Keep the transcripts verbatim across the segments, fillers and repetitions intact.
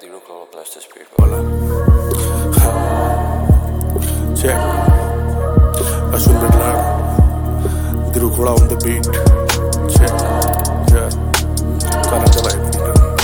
Zero Color Plus the Spirit. Hola. Check. Ashwin Bidlar. Zero Color on the beat. Check. Yeah. Kana the vibe.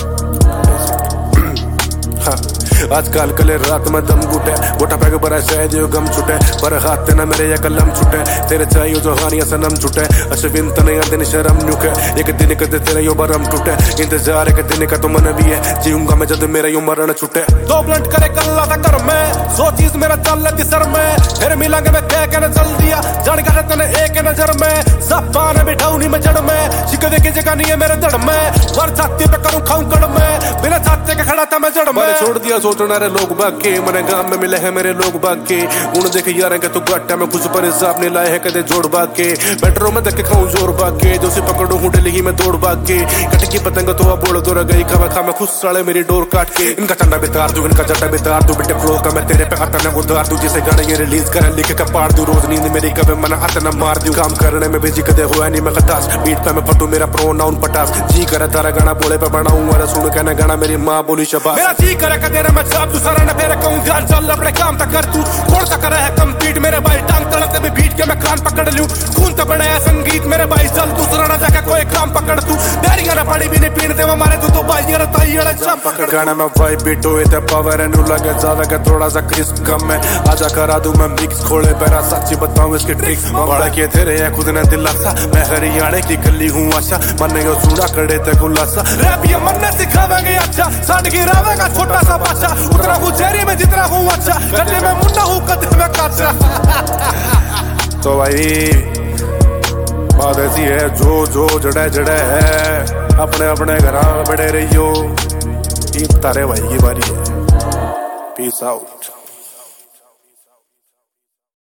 आजकल कले रात में दम घुटे गोटा peg बरा शायद यो गम छुटे पर हाथ ना मेरे या कलम छुटे तेरे चाहिए जो हानिया सनम छुटे अश्विन तने या दिन शर्म नुके एक दिन कदे तेरे यो बरम टूटे इंतजार एक दिन का तो मन भी है जीऊंगा मैं जब मेरा यो मरण छुटे दो ब्लंट करे कल्ला था कर मैं सो चीज मेरा चल लगी सर में फिर मिलांगे मैं कह के न चल दिया जान कर तने एक नजर में सब पाने बिठाऊ नहीं मैं जड़ में शिकवे की जगह नहीं है मेरे दड़ में वर छाती पे करूं खाऊं कड़ में बिना छाते के खड़ा था मैं जड़ में छोड़ दिया सोचना रे लोग बाके मने गांव में मिले हैं मेरे लोग बाके उन देखे यार के तू गट्टा में कुछ पर हिसाब नहीं लाए है कदे जोड़ बाके बेटरों में देखे खाऊं जोर बाके जो से पकड़ूं हूं डेली में दौड़ बाके कटकी पतंग तो अब बोल दो गई खवा खा मैं खुद साले मेरी डोर काट के इनका चंडा बेतार दूं इनका जट्टा बेतार दूं बेटे फ्लो का मैं तेरे पे आता ना उधार दूं जिसे गाने ये रिलीज कर लिख के पाड़ दूं रोज नींद मेरी कभी मन आता ना मार दूं काम करने में बिजी कदे हुआ नहीं मैं खटास बीट पे मैं फटू मेरा प्रोनाउन पटास जी करे तारा गाना बोले पे बनाऊं वाला सुन के ना गाना मेरी मां बोली शबाश मेरा जी करे कदे मैं साफ तू सारा ना फेरे कहूं ध्यान चल अपने काम तक कर तू कौन सा करे है कंप्लीट मेरे भाई टांग तड़पते भी बीट के मैं कान पकड़ लूं खून तो बड़ा है संगीत मेरे भाई चल दूसरा ना जाके कोई काम पकड़ तू डेरिया ना पानी भी नहीं पीने दे मारे तू तो भाई यार ताई वाला सब पकड़ गाना में वाइब बीट होए ते पावर एनु लगे ज्यादा का थोड़ा सा क्रिस्प कम है आजा करा दूं मैं मिक्स खोले पैरा सच्ची बताऊं इसके ट्रिक्स बड़ा के तेरे है खुद ने दिलासा मैं हरियाणा की गली हूं आशा मन्ने को चूड़ा कड़े ते गुलासा रैप ये मन्ने सिखावेंगे अच्छा सांड गिरावेगा छोटा सा बादशाह उतना हूं चेरी में जितना हूं अच्छा गड्ढे में मुन्ना हूं कदे में काचा तो भाई बात ऐसी है जो जो जड़े जड़े है अपने अपने घर बड़े रहियो तारे भाई की बारी है पीस आउट।